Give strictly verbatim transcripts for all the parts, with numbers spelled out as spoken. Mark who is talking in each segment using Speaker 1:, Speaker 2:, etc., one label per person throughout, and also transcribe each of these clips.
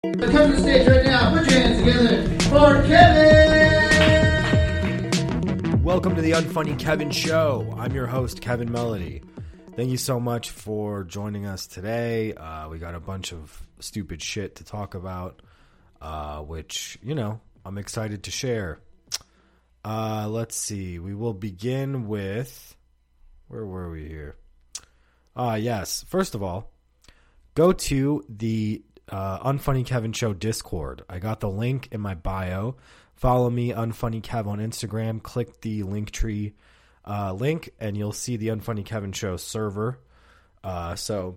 Speaker 1: Come to the stage right now. Put your hands together for Kevin.
Speaker 2: Welcome to the Unfunny Kevin Show. I'm your host, Kevin Melody. Thank you so much for joining us today. Uh, we got a bunch of stupid shit to talk about, uh, which, you know, I'm excited to share. Uh, let's see. We will begin with... Where were we here? Uh, yes. First of all, go to the uh, Unfunny Kevin Show Discord. I got the link in my bio. Follow me, Unfunny Kev, on Instagram. Click the Linktree uh, link, and you'll see the Unfunny Kevin Show server. Uh, so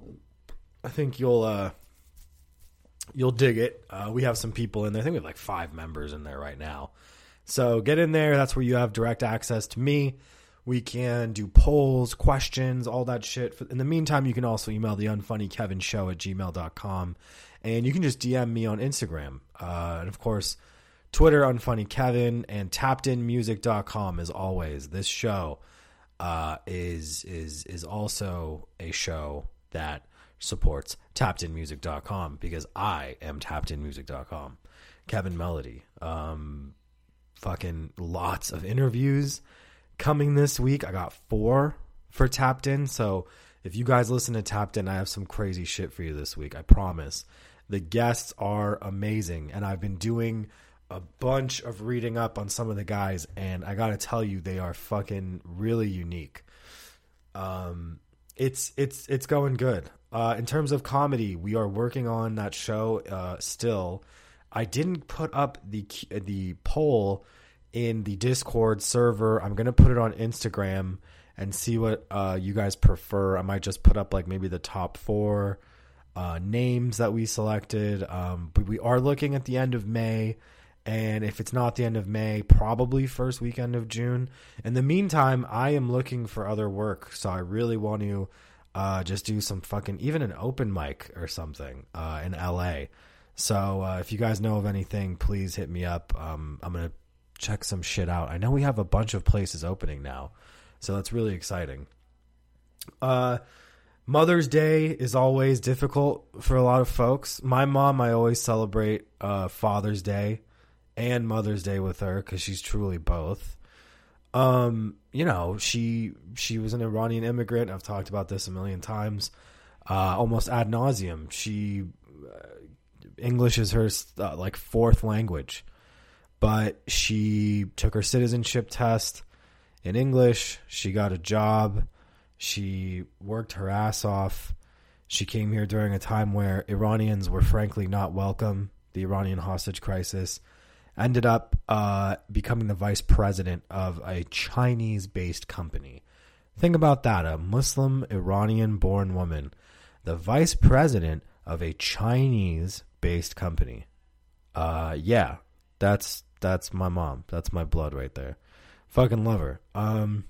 Speaker 2: I think you'll uh, you'll dig it. Uh, we have some people in there. I think we have like five members in there right now. So get in there. That's where you have direct access to me. We can do polls, questions, all that shit. In the meantime, you can also email the unfunnykevin show at gmail dot com. And you can just D M me on Instagram. Uh, and, of course, Twitter, unfunnykevin, and tapped in music dot com as always. This show uh, is is is also a show that supports tapped in music dot com because I am tapped in music dot com. Kevin Melody. Um, fucking lots of interviews coming this week. I got four for Tapped In. So if you guys listen to Tapped In, I have some crazy shit for you this week. I promise. The guests are amazing. And I've been doing a bunch of reading up on some of the guys. And I got to tell you, they are fucking really unique. Um, it's, it's, it's going good. Uh, in terms of comedy, we are working on that show uh, still. I didn't put up the, the poll in the Discord server. I'm going to put it on Instagram and see what uh, you guys prefer. I might just put up like maybe the top four uh, names that we selected. Um, but we are looking at the end of May. And if it's not the end of May, probably first weekend of June. In the meantime, I am looking for other work. So I really want to uh, just do some fucking, even an open mic or something uh, in L A. So uh, if you guys know of anything, please hit me up. Um, I'm going to check some shit out. I know we have a bunch of places opening now, so that's really exciting. Uh, Mother's Day is always difficult for a lot of folks. My mom, I always celebrate uh, Father's Day and Mother's Day with her because she's truly both. Um, you know, she she was an Iranian immigrant. I've talked about this a million times, uh, almost ad nauseum. She uh, English is her uh, like fourth language. But she took her citizenship test in English. She got a job. She worked her ass off. She came here during a time where Iranians were frankly not welcome. The Iranian hostage crisis. Ended up uh, becoming the vice president of a Chinese-based company. Think about that. A Muslim Iranian-born woman. The vice president of a Chinese-based company. Uh, yeah, that's... That's my mom. That's my blood right there. Fucking love her. Um,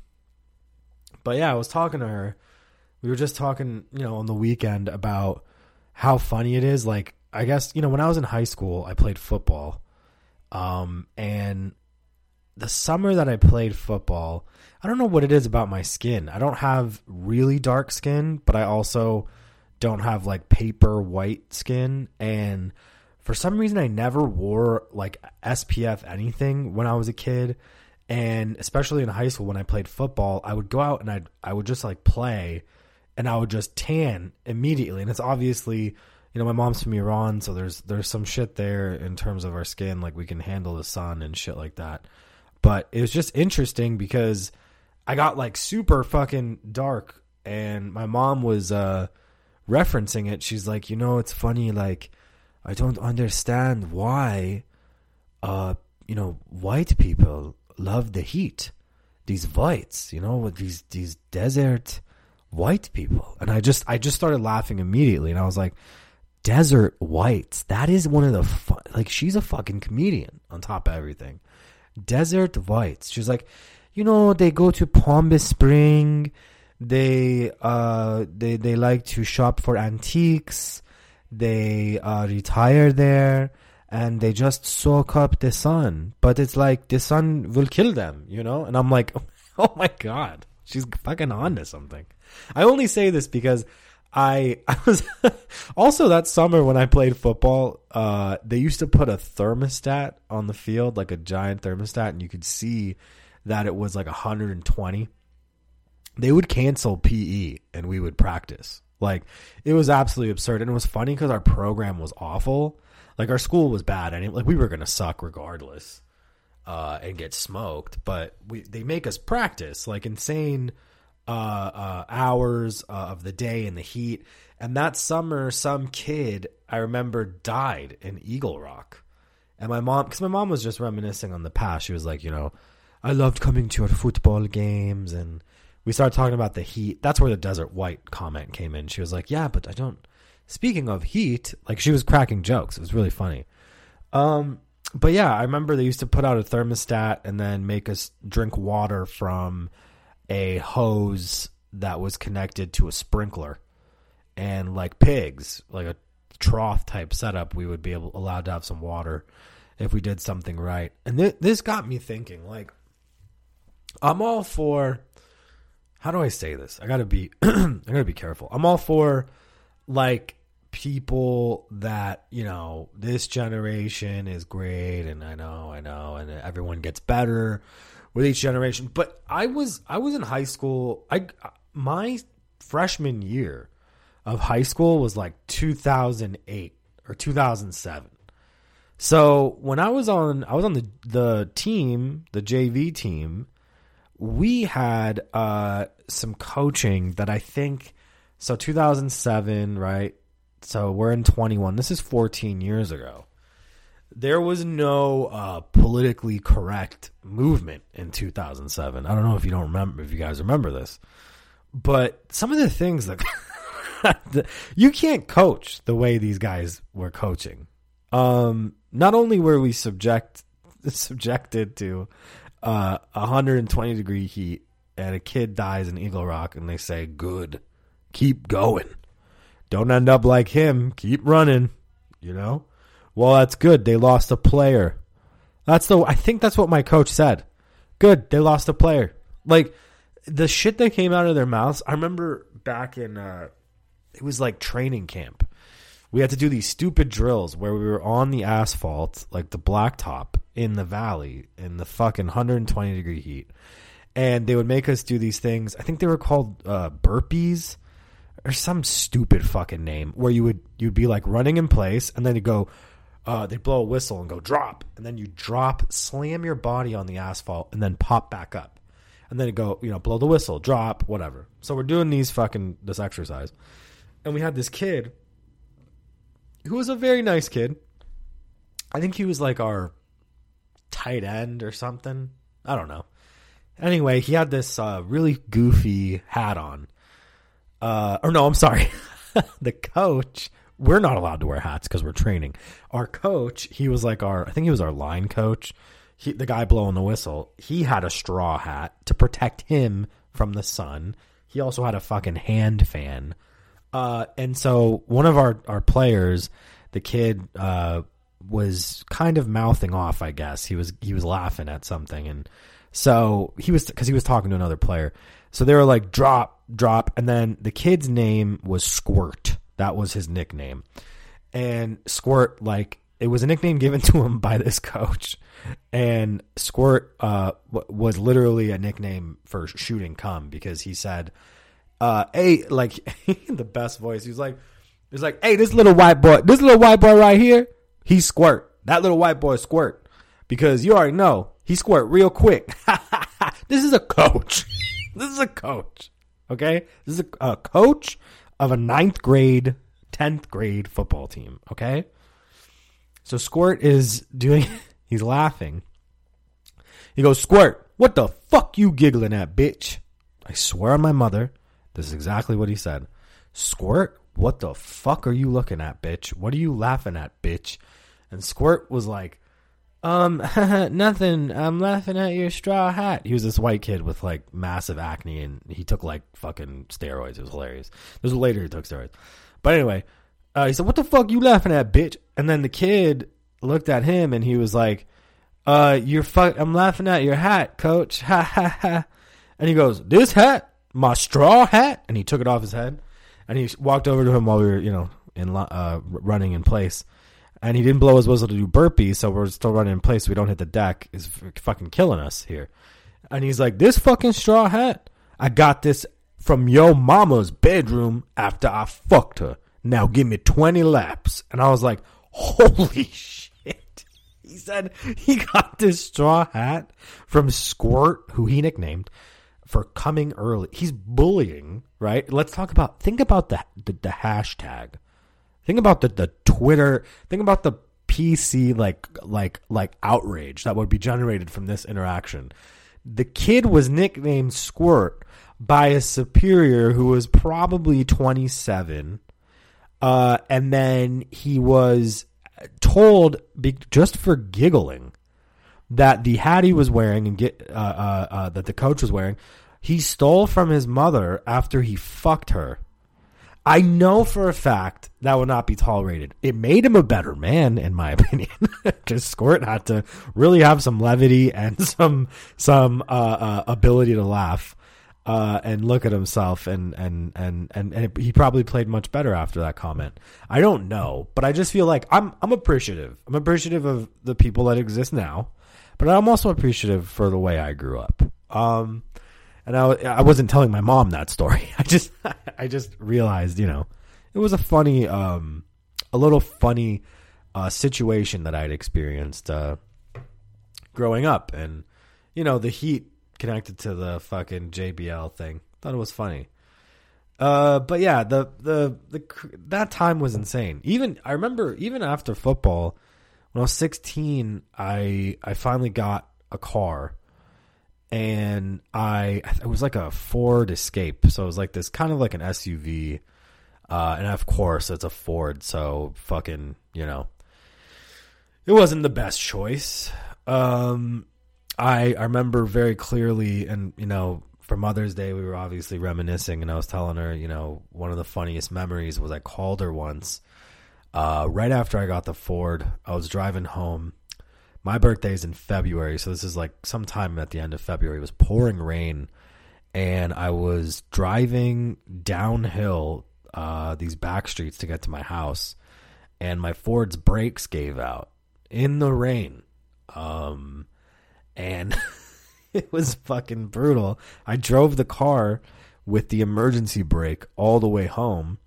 Speaker 2: but yeah, I was talking to her. We were just talking, you know, on the weekend about how funny it is. Like, I guess, you know, when I was in high school, I played football. Um, and the summer that I played football, I don't know what it is about my skin. I don't have really dark skin, but I also don't have like paper white skin. And for some reason, I never wore like S P F anything when I was a kid, and especially in high school when I played football, I would go out and I I would just like play, and I would just tan immediately. And it's obviously, you know, my mom's from Iran, so there's there's some shit there in terms of our skin, like we can handle the sun and shit like that. But it was just interesting because I got like super fucking dark, and my mom was uh, referencing it. She's like, you know, it's funny, like, I don't understand why, uh, you know, white people love the heat. These whites, you know, these these desert white people. And I just I just started laughing immediately, and I was like, desert whites. That is one of the fu- like she's a fucking comedian on top of everything. Desert whites. She's like, you know, they go to Palm Beach Spring. They uh they they like to shop for antiques. They uh, retire there, and they just soak up the sun. But it's like the sun will kill them, you know? And I'm like, oh my God, she's fucking on to something. I only say this because I I was also that summer when I played football, uh, they used to put a thermostat on the field, like a giant thermostat, and you could see that it was like one hundred twenty. They would cancel P E and we would practice. Like, it was absolutely absurd. And it was funny because our program was awful. Like, our school was bad. And it, like, we were going to suck regardless uh, and get smoked. But we they make us practice, like, insane uh, uh, hours uh, of the day in the heat. And that summer, some kid, I remember, died in Eagle Rock. And my mom, because my mom was just reminiscing on the past. She was like, you know, I loved coming to your football games. And we started talking about the heat. That's where the Desert White comment came in. She was like, yeah, but I don't, speaking of heat, like, she was cracking jokes. It was really funny. Um, but yeah, I remember they used to put out a thermostat and then make us drink water from a hose that was connected to a sprinkler. And like pigs, like a trough type setup, we would be able allowed to have some water if we did something right. And th- this got me thinking, like, I'm all for, how do I say this? I gotta be, I gotta be careful. I'm all for, like, people that, you know, this generation is great, and I know, I know, and everyone gets better with each generation. But I was, I was in high school. I, my freshman year of high school was like two thousand eight or two thousand seven. So when I was on, I was on the the team, the J V team. We had uh, some coaching that I think, so two thousand seven, right? So we're in twenty-one. This is fourteen years ago. There was no uh, politically correct movement in two thousand seven. I don't know if you don't remember, if you guys remember this, but some of the things that you can't coach the way these guys were coaching. Um, not only were we subject subjected to uh, one hundred twenty degree heat, and a kid dies in Eagle Rock, and they say, "Good, keep going. Don't end up like him. Keep running." You know. Well, that's good. They lost a player. That's the. I think that's what my coach said. Good. They lost a player. Like, the shit that came out of their mouths. I remember back in. Uh, it was like training camp. We had to do these stupid drills where we were on the asphalt, like the blacktop in the valley in the fucking one hundred twenty degree heat. And they would make us do these things. I think they were called uh, burpees or some stupid fucking name, where you would, you'd be like running in place, and then you go, uh, they'd blow a whistle and go drop. And then you drop, slam your body on the asphalt, and then pop back up. And then you go, you know, blow the whistle, drop, whatever. So we're doing these fucking, this exercise. And we had this kid who was a very nice kid. I think he was like our tight end or something. I don't know. Anyway, he had this uh, really goofy hat on. Uh, or no, I'm sorry. The coach, we're not allowed to wear hats because we're training. Our coach, he was like our, I think he was our line coach. He, the guy blowing the whistle, he had a straw hat to protect him from the sun. He also had a fucking hand fan. Uh, and so one of our, our players, the kid, uh, was kind of mouthing off, I guess. He was, he was laughing at something. And so he was, cause he was talking to another player. So they were like, drop, drop. And then the kid's name was Squirt. That was his nickname. And Squirt, like, it was a nickname given to him by this coach. And Squirt, uh, w- was literally a nickname for shooting cum, because he said, Uh, hey, like, the best voice. He was like, he was like, hey, this little white boy, this little white boy right here, he's Squirt. That little white boy is Squirt. Because you already know, he squirt real quick. This is a coach. This is a coach. Okay? This is a, a coach of a ninth grade, tenth grade football team. Okay? So Squirt is doing, he's laughing. He goes, Squirt, what the fuck you giggling at, bitch? I swear on my mother, this is exactly what he said. Squirt, what the fuck are you looking at, bitch? What are you laughing at, bitch? And Squirt was like, um, nothing. I'm laughing at your straw hat. He was this white kid with like massive acne, and he took like fucking steroids. It was hilarious. This was later he took steroids. But anyway, uh, he said, what the fuck you laughing at, bitch? And then the kid looked at him and he was like, uh, you're fuck. I'm laughing at your hat, coach. Ha ha ha. And he goes, this hat? My straw hat? And he took it off his head. and he walked over to him while we were, you know, in uh, running in place, and he didn't blow his whistle to do burpees, so we're still running in place so we don't hit the deck. Is fucking killing us here. And he's like, this fucking straw hat, I got this from your mama's bedroom after I fucked her. Now give me twenty laps. And I was like, holy shit. He said he got this straw hat from Squirt, who he nicknamed, for coming early. He's bullying, right? Let's talk about, think about the the, the hashtag. Think about the, the Twitter, think about the P C like like like outrage that would be generated from this interaction. The kid was nicknamed Squirt by a superior who was probably twenty-seven. Uh, and then he was told, be, just for giggling, that the hat he was wearing and get uh, uh, uh, that the coach was wearing, he stole from his mother after he fucked her. I know for a fact that would not be tolerated. It made him a better man, in my opinion. Just Squirt had to really have some levity and some some uh, uh, ability to laugh. Uh, and look at himself, and and and and, and it, he probably played much better after that comment. I don't know, but I just feel like I'm I'm appreciative. I'm appreciative of the people that exist now, but I'm also appreciative for the way I grew up. Um, and I I wasn't telling my mom that story. I just I just realized, you know, it was a funny, um, a little funny uh, situation that I'd experienced uh, growing up, and you know, the heat connected to the fucking J B L thing. Thought it was funny. Uh, but yeah, the, the, the, that time was insane. Even, I remember even after football, when I was sixteen, I, I finally got a car, and I, it was like a Ford Escape. So it was like this kind of like an S U V. Uh, and of course it's a Ford. So fucking, you know, it wasn't the best choice. Um, I, I remember very clearly, and, you know, for Mother's Day, we were obviously reminiscing, and I was telling her, you know, one of the funniest memories was I called her once, uh, right after I got the Ford. I was driving home. My birthday's in February, so this is like sometime at the end of February. It was pouring rain, and I was driving downhill uh, these back streets to get to my house, and my Ford's brakes gave out in the rain. Um... And it was fucking brutal. I drove the car with the emergency brake all the way home.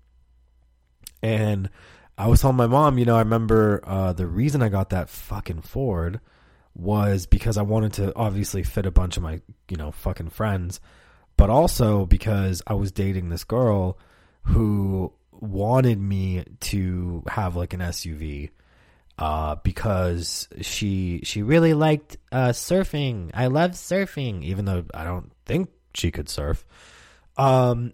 Speaker 2: And I was telling my mom, you know, I remember uh, the reason I got that fucking Ford was because I wanted to obviously fit a bunch of my, you know, fucking friends. But also because I was dating this girl who wanted me to have like an S U V. Uh, because she she really liked uh, surfing. I love surfing, even though I don't think she could surf. Um,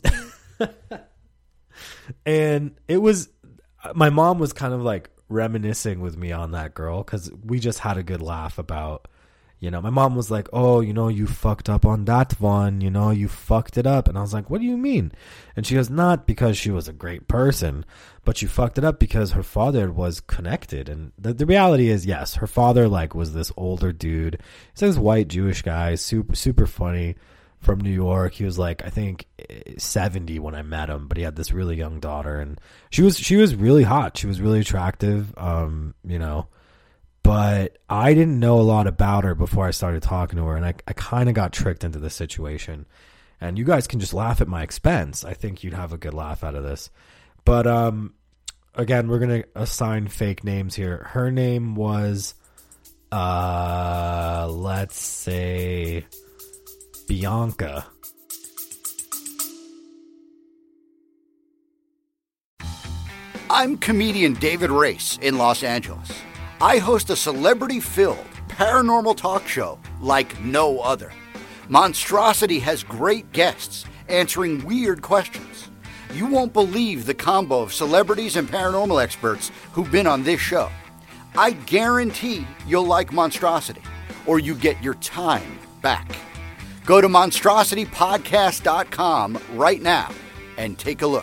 Speaker 2: and it was, my mom was kind of like reminiscing with me on that girl, because we just had a good laugh about, you know, my mom was like, oh, you know, you fucked up on that one, you know, you fucked it up. And I was like, what do you mean? And she goes, not because she was a great person, but you fucked it up because her father was connected. And the, the reality is, yes, her father like was this older dude. He's this white Jewish guy, super, super funny, from New York. He was like, I think seventy when I met him, but he had this really young daughter, and she was, she was really hot. She was really attractive. Um, you know, but I didn't know a lot about her before I started talking to her, and I, I kind of got tricked into the situation. And you guys can just laugh at my expense. I think you'd have a good laugh out of this. But um, again, we're going to assign fake names here. Her name was, uh, let's say, Bianca.
Speaker 3: I'm comedian David Race in Los Angeles. I host a celebrity-filled paranormal talk show like no other. Monstrosity has great guests answering weird questions. You won't believe the combo of celebrities and paranormal experts who've been on this show. I guarantee you'll like Monstrosity, or you get your time back. Go to monstrosity podcast dot com right now and take a look.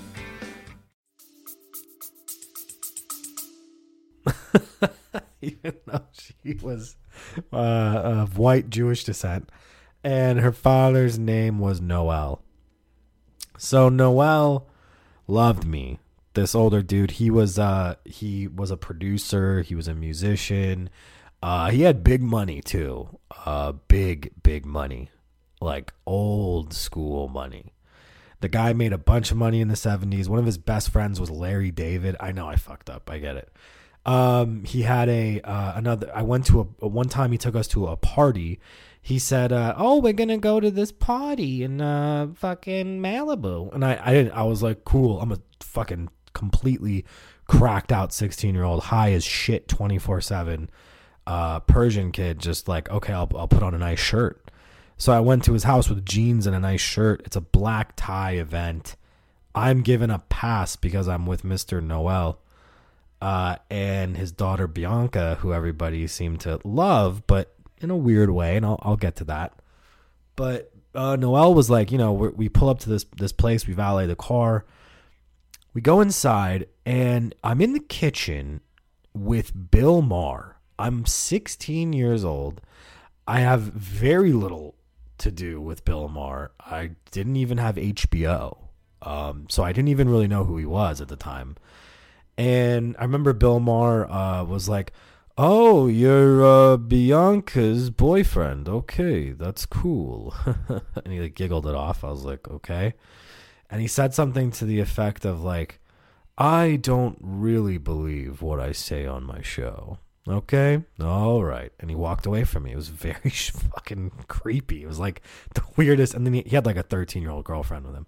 Speaker 2: Even though she was uh, of white Jewish descent, and her father's name was Noel. So Noel loved me. This older dude, he was uh he was a producer, he was a musician. Uh he had big money too. Uh big big money. Like old school money. The guy made a bunch of money in the seventies. One of his best friends was Larry David. I know I fucked up. I get it. Um, he had a uh, another. I went to a, a one time. He took us to a party. He said, uh, "Oh, we're gonna go to this party in uh, fucking Malibu." And I, I didn't. I was like, "Cool." I'm a fucking completely cracked out sixteen year old, high as shit, twenty four seven, uh, Persian kid. Just like, okay, I'll I'll put on a nice shirt. So I went to his house with jeans and a nice shirt. It's a black tie event. I'm given a pass because I'm with Mister Noel. Uh, and his daughter Bianca, who everybody seemed to love, but in a weird way, and I'll, I'll get to that. But uh, Noel was like, you know, we're, we pull up to this this place, we valet the car, we go inside, and I'm in the kitchen with Bill Maher. I'm sixteen years old. I have very little to do with Bill Maher. I didn't even have H B O, um, so I didn't even really know who he was at the time. And I remember Bill Maher uh, was like, "Oh, you're uh, Bianca's boyfriend. Okay, that's cool." And he like giggled it off. I was like, okay. And he said something to the effect of like, "I don't really believe what I say on my show. Okay, all right." And he walked away from me. It was very fucking creepy. It was like the weirdest. And then he, he had like a thirteen year old girlfriend with him.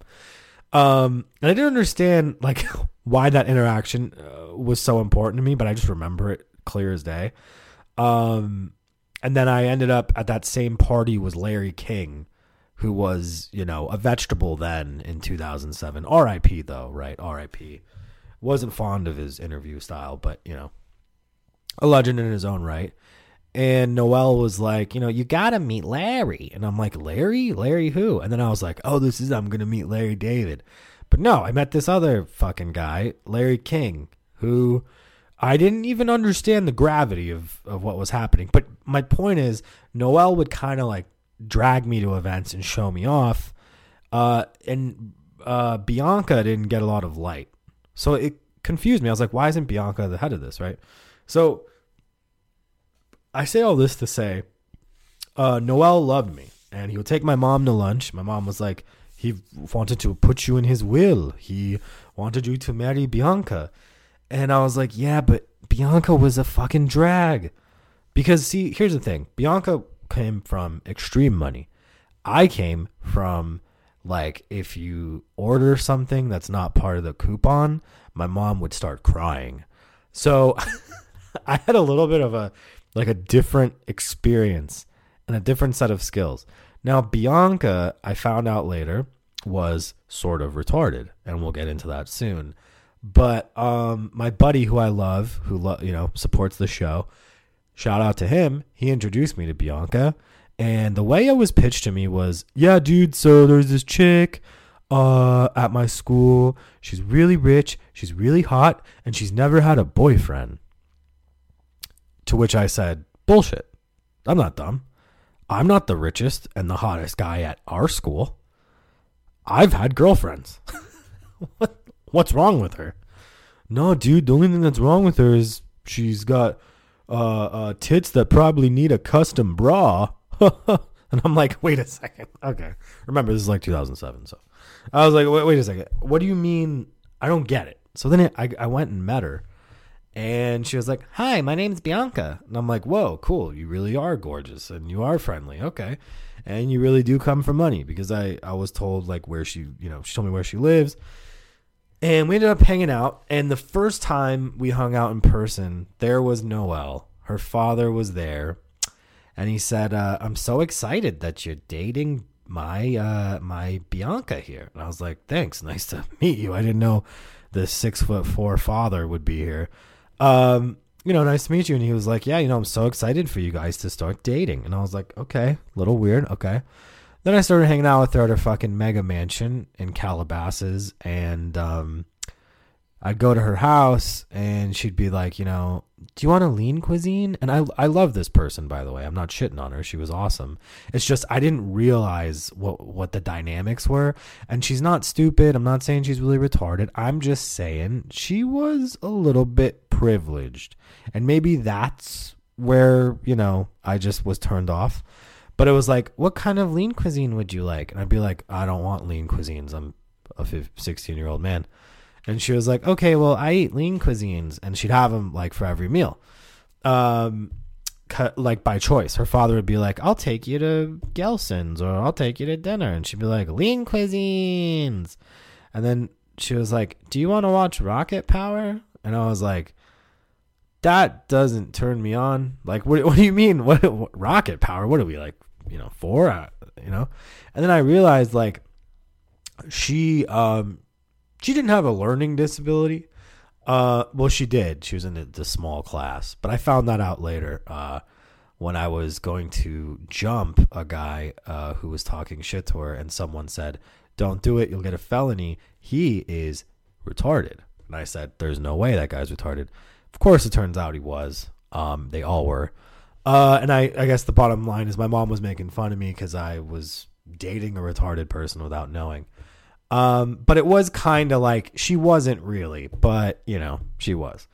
Speaker 2: Um, and I didn't understand like why that interaction uh, was so important to me, but I just remember it clear as day. Um, and then I ended up at that same party with Larry King, who was, you know, a vegetable then in two thousand seven. R I P though, right? R I P. Wasn't fond of his interview style, but you know, a legend in his own right. And Noel was like, you know, you got to meet Larry. And I'm like, Larry? Larry who? And then I was like, oh, this is, I'm going to meet Larry David. But no, I met this other fucking guy, Larry King, who I didn't even understand the gravity of, of what was happening. But my point is, Noel would kind of like drag me to events and show me off. Uh, and uh, Bianca didn't get a lot of light. So it confused me. I was like, why isn't Bianca the head of this, right? So I say all this to say, uh, Noel loved me, and he would take my mom to lunch. My mom was like, he wanted to put you in his will. He wanted you to marry Bianca. And I was like, yeah, but Bianca was a fucking drag. Because, see, here's the thing. Bianca came from extreme money. I came from, like, if you order something that's not part of the coupon, my mom would start crying. So I had a little bit of a, like a different experience and a different set of skills. Now, Bianca, I found out later, was sort of retarded, and we'll get into that soon. But um, my buddy, who I love, who lo- you know supports the show, shout out to him. He introduced me to Bianca, and the way it was pitched to me was, yeah, dude. So there's this chick uh, at my school. She's really rich. She's really hot, and she's never had a boyfriend. To which I said, bullshit. I'm not dumb. I'm not the richest and the hottest guy at our school. I've had girlfriends. what, what's wrong with her? No, dude, the only thing that's wrong with her is she's got uh, uh, tits that probably need a custom bra. And I'm like, wait a second. Okay. Remember, this is like two thousand seven. So I was like, wait, wait a second. What do you mean? I don't get it. So then it, I, I went and met her. And she was like, hi, my name's Bianca. And I'm like, whoa, cool. You really are gorgeous and you are friendly. Okay. And you really do come for money, because I, I was told like where she, you know, she told me where she lives. And we ended up hanging out. And the first time we hung out in person, there was Noel. Her father was there. And he said, uh, I'm so excited that you're dating my uh, my Bianca here. And I was like, thanks. Nice to meet you. I didn't know the six foot four father would be here. Um, you know, nice to meet you. And he was like, yeah, you know, I'm so excited for you guys to start dating. And I was like, okay, a little weird. Okay. Then I started hanging out with her at her fucking mega mansion in Calabasas. And, um, I'd go to her house and she'd be like, you know, do you want a lean cuisine? And I I love this person, by the way. I'm not shitting on her. She was awesome. It's just I didn't realize what, what the dynamics were. And she's not stupid. I'm not saying she's really retarded. I'm just saying she was a little bit privileged. And maybe that's where, you know, I just was turned off. But it was like, what kind of lean cuisine would you like? And I'd be like, I don't want lean cuisines. I'm a sixteen-year-old man. And she was like, okay, well, I eat lean cuisines. And she'd have them, like, for every meal. Um, cut, like, by choice. Her father would be like, I'll take you to Gelson's or I'll take you to dinner. And she'd be like, lean cuisines. And then she was like, do you want to watch Rocket Power? And I was like, that doesn't turn me on. Like, what, what do you mean? What, what Rocket Power? What are we, like, you know, four? Uh, you know? And then I realized, like, she... um. She didn't have a learning disability. Uh, well, she did. She was in the, the small class. But I found that out later uh, when I was going to jump a guy uh, who was talking shit to her. And someone said, don't do it. You'll get a felony. He is retarded. And I said, there's no way that guy's retarded. Of course, it turns out he was. Um, they all were. Uh, and I, I guess the bottom line is my mom was making fun of me because I was dating a retarded person without knowing. Um, but it was kind of like she wasn't really, but you know, she was.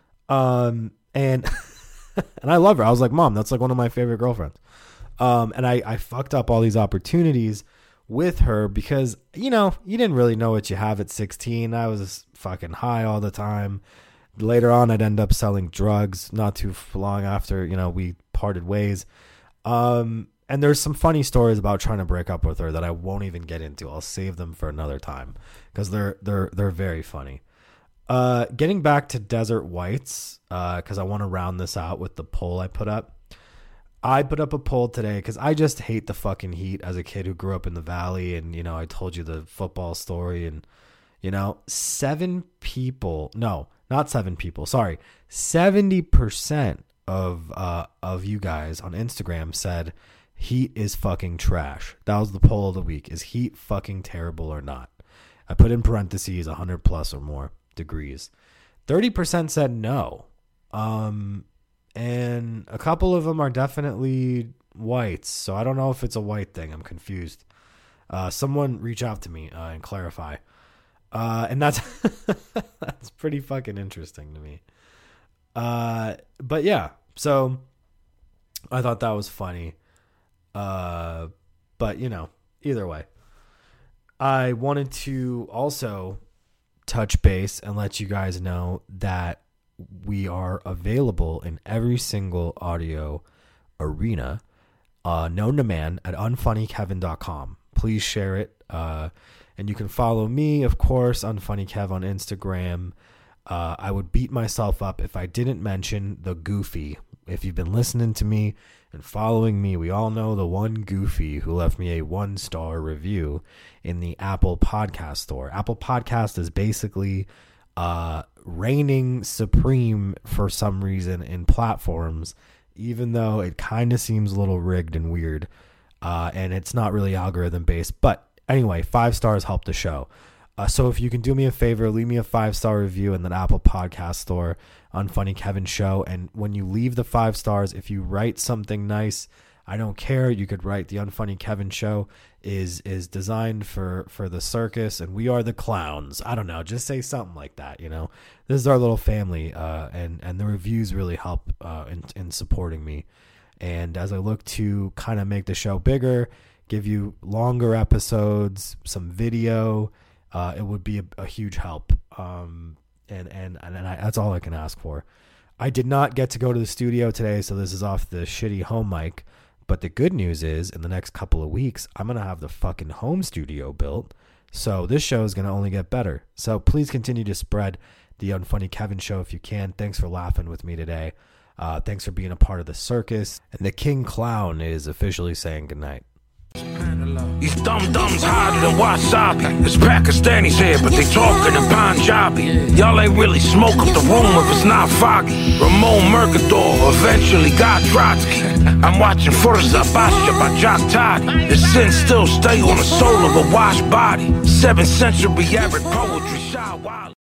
Speaker 2: Um, and, and I love her. I was like, Mom, that's like one of my favorite girlfriends. Um, and I, I fucked up all these opportunities with her because, you know, you didn't really know what you have at sixteen. I was fucking high all the time. Later on, I'd end up selling drugs not too long after, you know, we parted ways. Um, And there's some funny stories about trying to break up with her that I won't even get into. I'll save them for another time because they're they're they're very funny. Uh, getting back to Desert Whites, because uh, I want to round this out with the poll I put up. I put up a poll today because I just hate the fucking heat as a kid who grew up in the Valley. And, you know, I told you the football story. And, you know, seven people, no, not seven people, sorry, seventy percent of uh, of you guys on Instagram said heat is fucking trash. That was the poll of the week. Is heat fucking terrible or not? I put in parentheses one hundred plus or more degrees. thirty percent said no. Um, and a couple of them are definitely whites. So I don't know if it's a white thing. I'm confused. Uh, someone reach out to me uh, and clarify. Uh, and that's that's pretty fucking interesting to me. Uh, but yeah, so I thought that was funny. Uh, but you know, either way, I wanted to also touch base and let you guys know that we are available in every single audio arena, uh, known to man at unfunny kevin dot com. Please share it. Uh, and you can follow me, of course, unfunnykev on Instagram. Uh, I would beat myself up if I didn't mention the Goofy. If you've been listening to me and following me, we all know the one Goofy who left me a one-star review in the Apple Podcast Store. Apple Podcast is basically uh, reigning supreme for some reason in platforms, even though it kind of seems a little rigged and weird, uh, and it's not really algorithm-based. But anyway, five stars help the show. Uh, so if you can do me a favor, leave me a five-star review in the Apple Podcast Store, Unfunny Kevin Show. And when you leave the five stars, if you write something nice, I don't care. You could write the Unfunny Kevin Show is is designed for, for the circus, and we are the clowns. I don't know. Just say something like that, you know. This is our little family, uh, and, and the reviews really help uh, in, in supporting me. And as I look to kind of make the show bigger, give you longer episodes, some video, Uh, it would be a, a huge help, um, and and and I, that's all I can ask for. I did not get to go to the studio today, so this is off the shitty home mic. But the good news is, in the next couple of weeks, I'm gonna have the fucking home studio built. So this show is gonna only get better. So please continue to spread the Unfunny Kevin Show if you can. Thanks for laughing with me today. Uh, thanks for being a part of the circus. And the King Clown is officially saying goodnight.
Speaker 4: These dum-dums harder than wasabi. There's Pakistanis here, but they talking in Punjabi. Y'all ain't really smoke up the room if it's not foggy. Ramon Mercador eventually got Trotsky. I'm watching Furza Basha by Jock Toddy. The sin still stay on the soul of a washed body. Seventh century Arab poetry